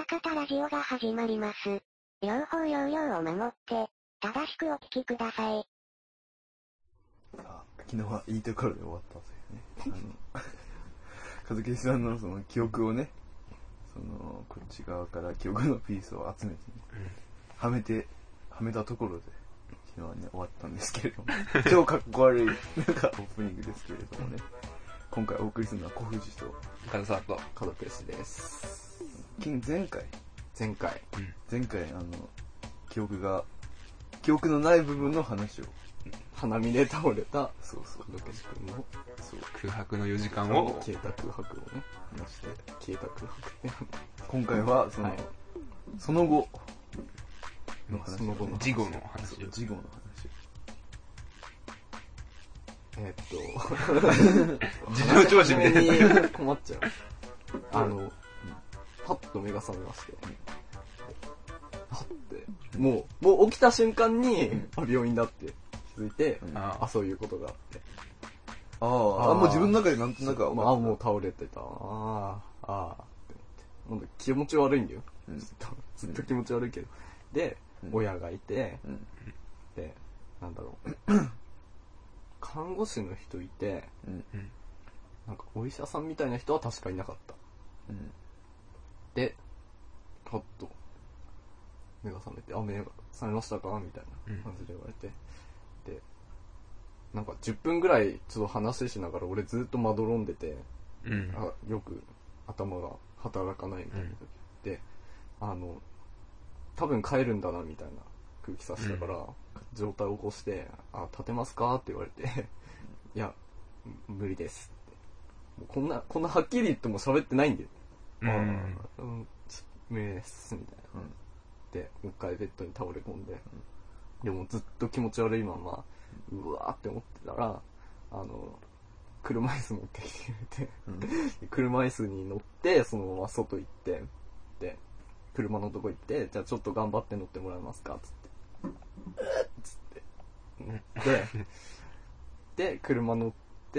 裏方ラジオが始まります。用法用量を守って、正しくお聞きください。 昨日はいいところで終わったというね。和樹さんのその記憶をね、こっち側から記憶のピースを集めてね、はめたところで、昨日はね、終わったんですけれども、超かっこ悪い、なんかオープニングですけれどもね、今回お送りするのは小藤と、 金沢と門ペースです。 前回、記憶のない部分の話を、 花見で倒れたロケシ君の空白の4時間を消えた空白をね話して、消えた空白って今回はその後の話、 その後の事後の話、事情聴取に困っちゃう。パッと目が覚めまして、もう起きた瞬間に病院だって気づいて、そういうことがあって、 もう自分の中でなんとなくもう倒れてた、って思って、気持ち悪いんだよ、ずっと気持ち悪いけど、で、親がいて、で、なんだろう、看護師の人いて、なんかお医者さんみたいな人は確かいなかった。で、パッと目が覚めて、目が覚めましたかみたいな感じで言われて、で、なんか10分ぐらいちょっと話しながら俺ずっとまどろんでて、よく頭が働かないみたいな時で、多分帰るんだなみたいな空気させたから、状態を起こして、立てますかって言われて、いや、無理ですって。もうこんなはっきり言っても喋ってないんだよ。無理です、みたいな。で、もう一回ベッドに倒れ込んで、でもずっと気持ち悪いまま、うわーって思ってたら、車椅子持ってきてくれて、車椅子に乗って、そのまま外行って、で、車のとこ行って、じゃあちょっと頑張って乗ってもらえますかつって。で、車乗って、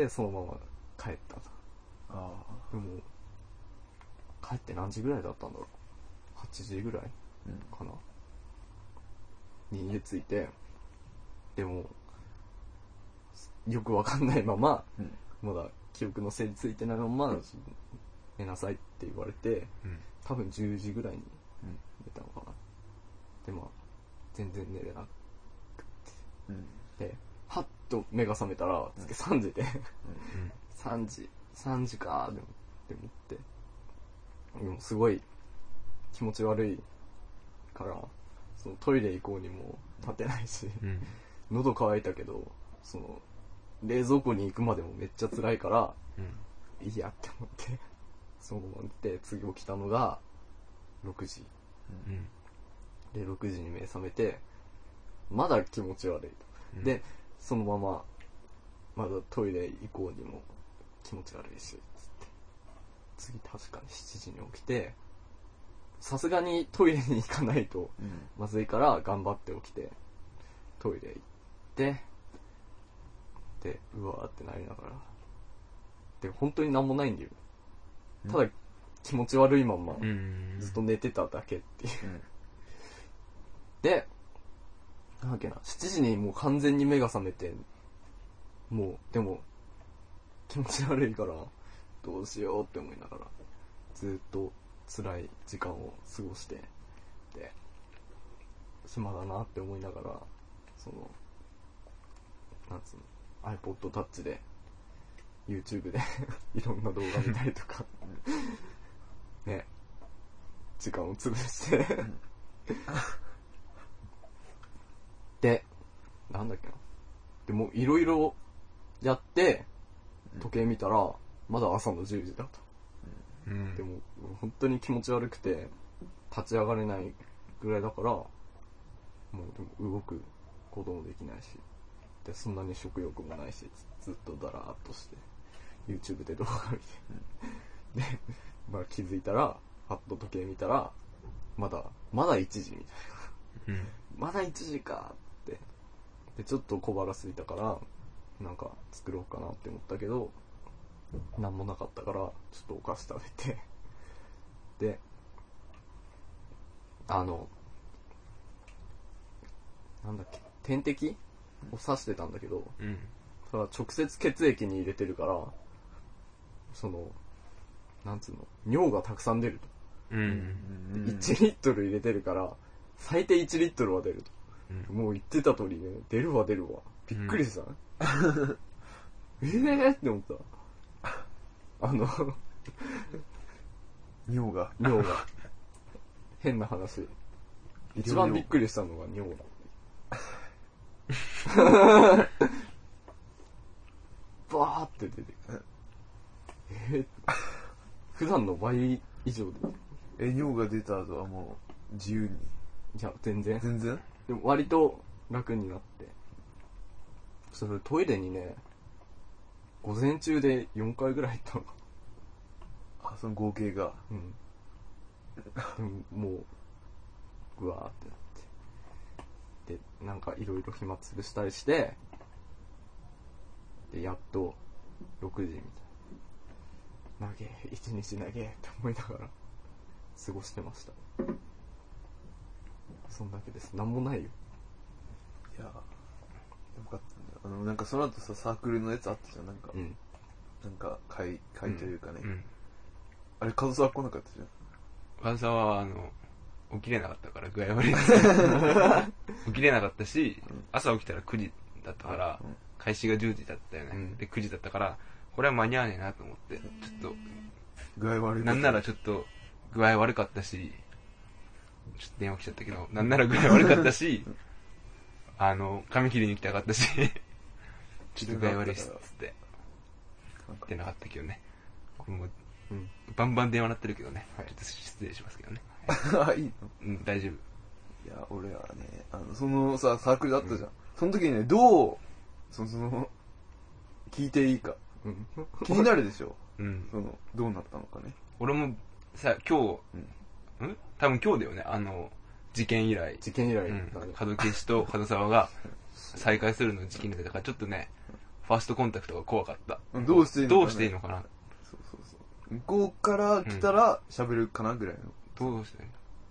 そのまま帰ったと。でも、帰って何時ぐらいだったんだろう。8時ぐらいかな。に家着いて、でも、よくわかんないまま、まだ記憶の整理ついてないまま、寝なさいって言われて、多分10時ぐらいに寝たのかな。で、全然寝れなくて。で、はっと目が覚めたら、3時で、3時かーって思って。でもすごい気持ち悪いから、そのトイレ行こうにも立てないし、喉乾いたけど、その冷蔵庫に行くまでもめっちゃ辛いから、いいやって思って、そのまま寝て、次起きたのが6時。で、6時に目覚めて、まだ気持ち悪い。で、そのまま、まだトイレ行こうにも気持ち悪いし、つって。次確かに7時に起きて、さすがにトイレに行かないとまずいから頑張って起きて、トイレ行って、で、うわーってなりながら。で、本当になんもないんだよ。ただ気持ち悪いままずっと寝てただけっていう。で、なんだっけな、7時にもう完全に目が覚めて、もう、でも、気持ち悪いから、どうしようって思いながら、ずっと辛い時間を過ごして、で、暇だなって思いながら、なんつうの、iPod Touch で、YouTube でいろんな動画見たりとか、ね、時間を潰してで、なんだっけな。でもいろいろやって、時計見たら、まだ朝の10時だと。でも、本当に気持ち悪くて、立ち上がれないぐらいだから、もうでも動くこともできないし、で、そんなに食欲もないし、ずっとだらーっとして、YouTube で動画見て。で、気づいたら、パッと時計見たら、まだ1時みたいな。まだ1時かって。で、ちょっと小腹空いたから、なんか作ろうかなって思ったけど、なんもなかったから、ちょっとお菓子食べて、で、 なんだっけ、点滴を刺してたんだけど、 うん。 それは直接血液に入れてるから、なんつうの、尿がたくさん出ると。 うん。 1リットル入れてるから、最低1リットルは出ると。もう言ってた通りね、出るわ。びっくりしたね。って思った。 尿が。 尿が。変な話。一番びっくりしたのが尿だ。バーって出てくる。普段の倍以上で。 尿が出た後はもう自由に。 いや、全然。 全然でも割と楽になって。それトイレにね、午前中で4回ぐらい行ったのか。 あ、その合計が。 うん。でももう、ぐわーってなって。で、なんかいろいろ暇つぶしたりして、で、やっと6時みたいな。長え、一日長えって思いながら過ごしてました。そんだけです。なんもないよ。 いや、よかったんだよ。なんかその後さ、サークルのやつあったじゃん。なんか、 うん。 なんか会というかね。 うん。 あれ、門沢来なかったじゃん。 ワンサは、起きれなかったから具合悪いです。起きれなかったし、朝起きたら9時だったから、開始が10時だったよね。で、9時だったから、これは間に合わねえなと思って、ちょっと、 具合悪い。 なんならちょっと、具合悪かったし、ちょっと電話来ちゃったけど、なんなら具合悪かったし、髪切りに来たかったし、ちょっと具合悪いっすっつって、出なかったけどね。これもバンバン電話鳴ってるけどね、ちょっと失礼しますけどね。 あ、いいの？ うん、大丈夫。 いや、俺はね、そのさ、サークルだったじゃん。その時にね、どう、聞いていいか。気になるでしょ。 うん。 どうなったのかね。 俺もさ、今日、多分今日だよね、事件以来。 事件以来門消しと門沢が再会するの事件以来だから、ちょっとね、ファーストコンタクトが怖かった。 どうしていいのかな。 どうしていいのかな。 向こうから来たら喋るかなぐらいの。 どうして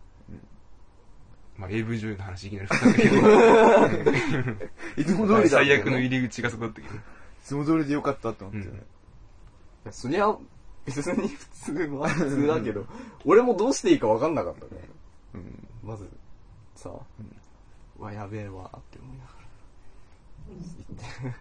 まあ AV 女優の話いきなり振ったんだけど。 いつも通りだ。 最悪の入り口がそこだったけど。 いつも通りでよかったって思ってね。 そりゃ、別に普通だけど、俺もどうしていいか分かんなかったね。まず、さ、わ、やべえわって思いながら。言って。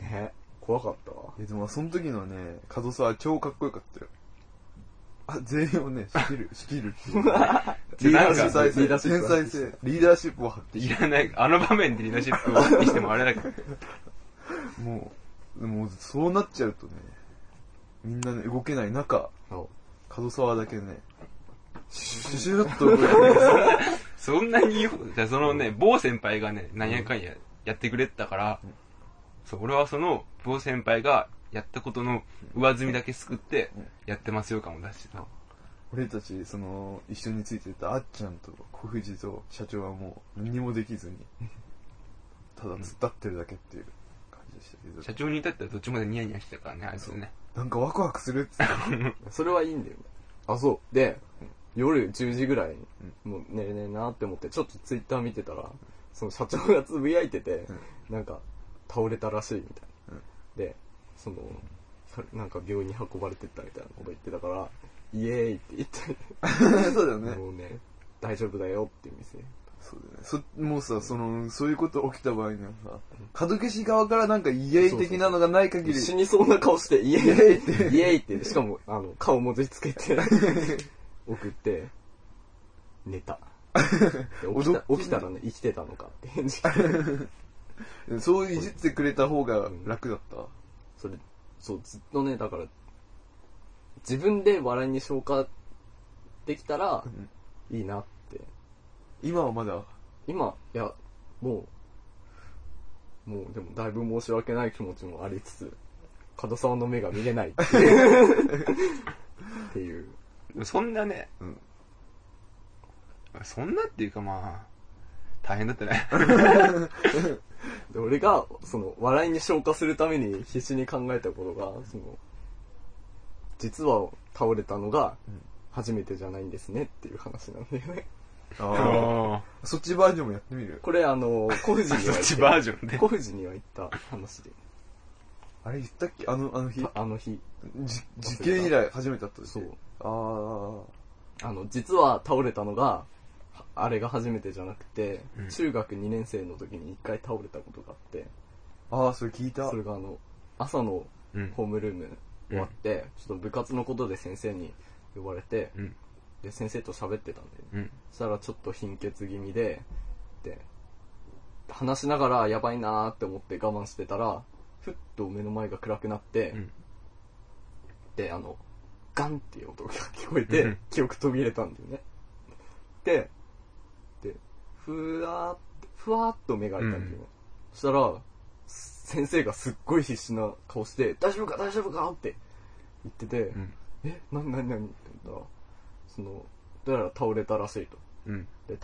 ね、怖かったわ。 でもその時のね、門沢超かっこよかったよ。全員をね、仕切るっていう。リーダーシップ。天才性。リーダーシップを発揮いらない。あの場面でリーダーシップを発揮してもあれだけど。 もう、そうなっちゃうとね、みんなね、動けない中、門沢だけね、シュッと動いてそんなにじゃあそのね、某先輩がね、何やかんややってくれたから、俺はその某先輩がやったことの上積みだけすくってやってますよ感を出してた。 俺たち一緒についてたあっちゃんと小藤と社長はもう何もできずにただ突っ立ってるだけっていう感じでしたけど、 社長に至ってはどっちまでニヤニヤしてたからね、あいつね。 なんかワクワクするってそれはいいんだよね。あ、そう。で、夜10時ぐらいに、もう寝れねえなって思ってちょっとツイッター見てたら、その社長がつぶやいてて、なんか倒れたらしいみたいな。で、なんか病院に運ばれてったみたいなこと言ってたから、イエーイって言ってそうだよね。 もうね、大丈夫だよっていう店。 そうだよね。もうさ、そういうこと起きた場合にはさ、門消し側からなんかイエーイ的なのがない限り。 死にそうな顔して、イエーイって、イエーイって、しかも、顔文字つけて、送って、寝た。起きたらね、生きてたのかって返事。 そういじってくれた方が楽だった。 そう、ずっとね、だから、自分で笑いに消化できたら、いいなって。 今はまだ今、いや、もう、でもだいぶ申し訳ない気持ちもありつつ、門沢の目が見れないっていう。 そんなね、そんなっていうかまあ、大変だったね。 で俺が、笑いに消化するために必死に考えたことが、実は倒れたのが、 初めてじゃないんですねっていう話なんだよね。 ああ。そっちバージョンもやってみる。 これ小藤にはそっちバージョンで。 小藤には言った話で。 あれ言ったっけあの日。 あの日。 事件以来初めて会った時。 そう。 あ実は倒れたのが、あれが初めてじゃなくて、 うん中学2年生の時に1回倒れたことがあって、 あ。ああ、それ聞いた。 それが朝のうん。 ホームルーム終わって、ちょっと部活のことで先生に呼ばれて、 うん。 で、先生と喋ってたんだよね。 うん。 そしたらちょっと貧血気味で、話しながらやばいなーって思って我慢してたら、ふっと目の前が暗くなって、 うん。 で、ガンっていう音が聞こえて、 うん記憶途切れたんだよね。で、ふわーっと目が開いたんだよね。そしたら、先生がすっごい必死な顔して、大丈夫かって言ってて、 うん。 何って言ったら、だから倒れたらしいと。 うん。 で、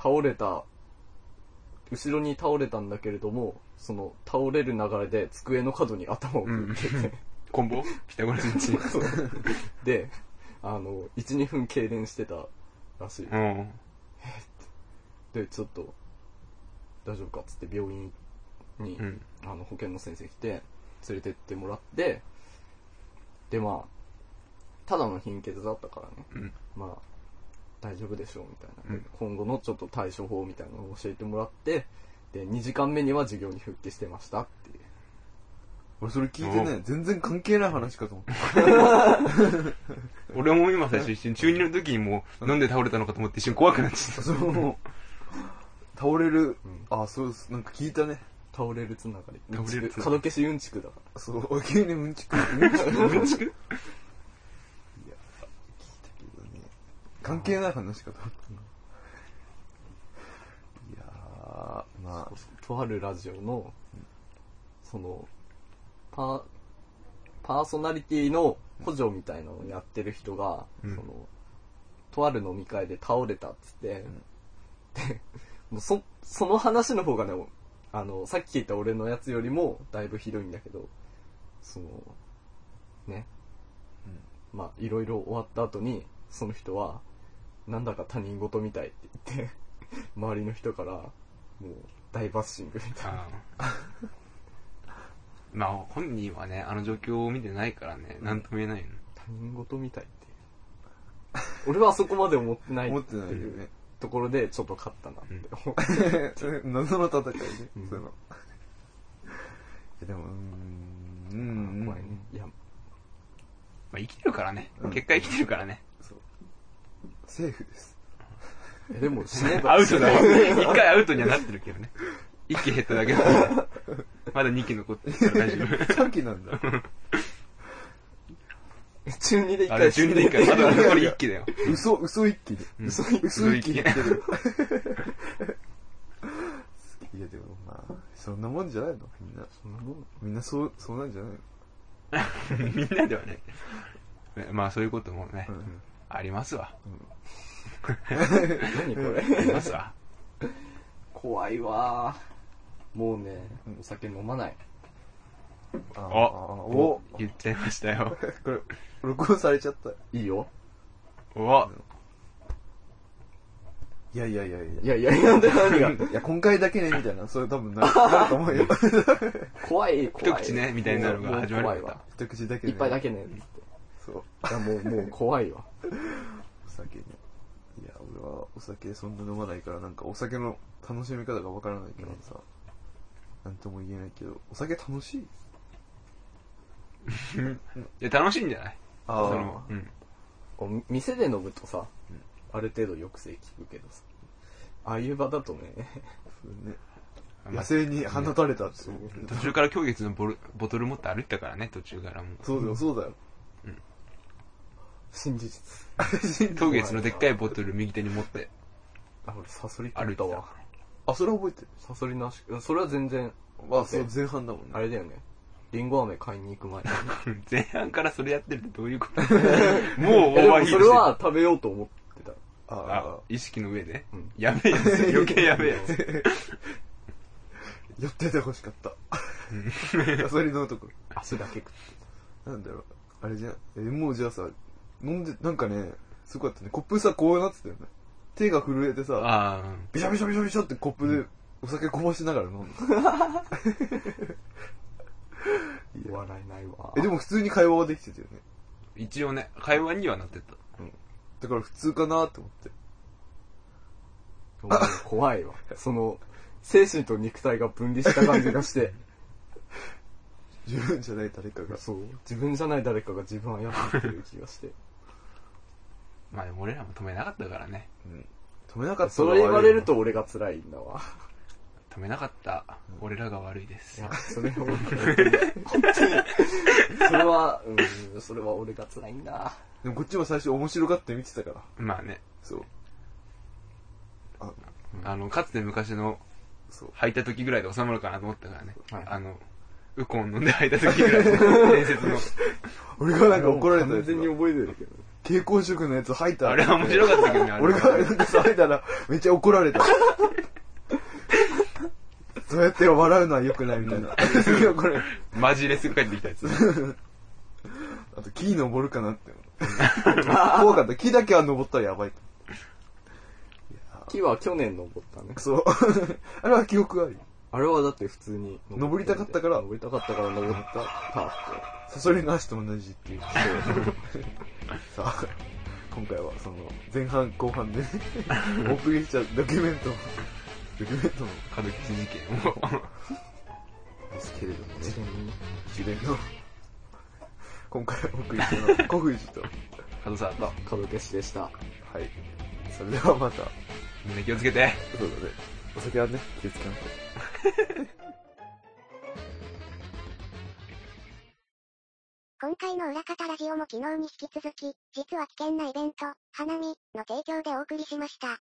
後ろに倒れたんだけれども、倒れる流れで机の角に頭を打ってて、 コンボピタゴラスイッチ。 で、1、2分痙攣してたらしい。 うん。 で、ちょっと、大丈夫かっつって病院に、 うん。 保健の先生来て、連れてってもらって、で、まあ、ただの貧血だったからね、 うん。 まあ、大丈夫でしょうみたいな、 うん今後のちょっと対処法みたいなのを教えてもらって、で、2時間目には授業に復帰してましたっていう。 俺それ聞いてね、全然関係ない話かと思った。 俺も今最初一瞬中2の時にもうなんで倒れたのかと思って一瞬怖くなっちゃった。 そう。倒れる、 うんあ、そうです。なんか聞いたね。 倒れるつながり。 倒れるつながり角消しうんちくだかそう、急にうんちく。 うんちくいや、聞いたけどね。関係ない話かと思った。いやー、まら、とあるラジオの、パーソナリティの補助みたいなのをやってる人が、 うんとある飲み会で倒れたっつって、で、もうその話の方がね、さっき聞いた俺のやつよりもだいぶひどいんだけど、ね、まあいろいろ終わった後に、その人は、なんだか他人事みたいって言って、周りの人から、もう大バッシングみたいな。 あーまあ本人はねあの状況を見てないからね何とも言えないよね。 他人事みたいっていう。俺はそこまで思ってない思ってっていうないよね。 ところでちょっと勝ったなって思う。 謎の戦いね、 うんそういうの。いやでも、 怖いね。いや、 まあ生きてるからね、 うん結果生きてるからね。 そう。セーフです。 でも死ねばアウトだよ。一回アウトにはなってるけどね。1機減っただけだからね。まだ2機残ってるから大丈夫。 3期なんだ。 中2で一あれ回 12で1回まだ残り1機だよ。 嘘一期で。 うん嘘一期嘘一期言ってる。いやでもまあ、そんなもんじゃないのみんな。 そんなもん。 みんなそうなんじゃないのみんなではない。まあそういうこともね、 うんありますわ。 何これ。 ありますわ。 怖いわー。もうね、お酒飲まない。 お言っちゃいましたよ。 これ、録音されちゃった。 いいよ。 おいや。 いや、なんで何が。 いや、今回だけね、みたいな。それ多分なると思うよ。 怖い。 一口ねみたいになるのが始まるもう怖いわ。 一口だけね。 一杯だけね。 そう。 いや、もう怖いわ。 お酒ね。いや、俺はお酒そんな飲まないから、なんかお酒の楽しみ方がわからないからさ。なんとも言えないけど、お酒楽しい？ いや楽しいんじゃない？ あーそのうん店で飲むとさ、ある程度抑制効くけどさ、ああいう場だとね、 そうね。 まあ野生に放たれたって。 途中から狂月のボトル持って歩いてたからね、途中からもう。 そうだよ。 真実。 狂月のでっかいボトル右手に持ってあ、俺サソリ食歩いたわ。 ってたわ。 あ、それ覚えてる。 サソリなし、それは全然、 あ、そう、前半だもんね。 あれだよね。リンゴ飴買いに行く前。 前半からそれやってるってどういうこと？もうオーバーヒーでもトしてる。 それは食べようと思ってた。 あ、意識の上で、 うんやべえやつ、余計やべえやつ。 寄ってて欲しかった。サソリの男。 明日だけ食ってなんだろう。あれじゃん。もうじゃあさ、飲んで、なんかね、 すごかったね。コップさ、こうなってたよね。手が震えてさ、 ああ、 ビシャビシャビシャビシャってコップでお酒こぼしながら飲んだ。 笑えないわ。 でも普通に会話はできてたよね。 一応ね、会話にはなってた。 だから普通かなって思って。 怖いわ。精神と肉体が分離した感じがして。 自分じゃない誰かが。 そう。自分じゃない誰かが自分を操ってる気がして。 まあでも俺らも止めなかったからね。 止めなかった。 それ言われると俺が辛いんだわ。 止めなかった俺らが悪いです。 いや、それは、本当に。それは俺が辛いんだ。 でもこっちも最初面白がって見てたから。 まあね。 そう。 かつて昔の、吐いた時ぐらいで収まるかなと思ったからね。 はい、 ウコン飲んで吐いた時ぐらいで、伝説の。 俺がなんか怒られた完全に覚えてるけど。 蛍光色のやつ吐いた。 あれは面白かったけどね、あれ。 俺がなんか吐いたらめっちゃ怒られた。そうやって笑うのは良くないみたいな。これマジレス帰ってきたやつ。 あと木登るかなって怖かった。木だけは登ったらやばいと。 木は去年登ったね。 そう。あれは記憶あり。 あれはだって普通に登りたかったから登ったパーサソリの足と同じっていう。さあ、今回はその前半後半でお送りしたドキュメントの門吉事件をですけれどもね。 一連の今回お送りしたのは小藤と門沢と門吉でした。 はい。それではまた。 みんな気をつけて。 そうだね。お酒はね、気をつけましょう。 今回の裏方ラジオも昨日に引き続き、実は危険なイベント、花見の提供でお送りしました。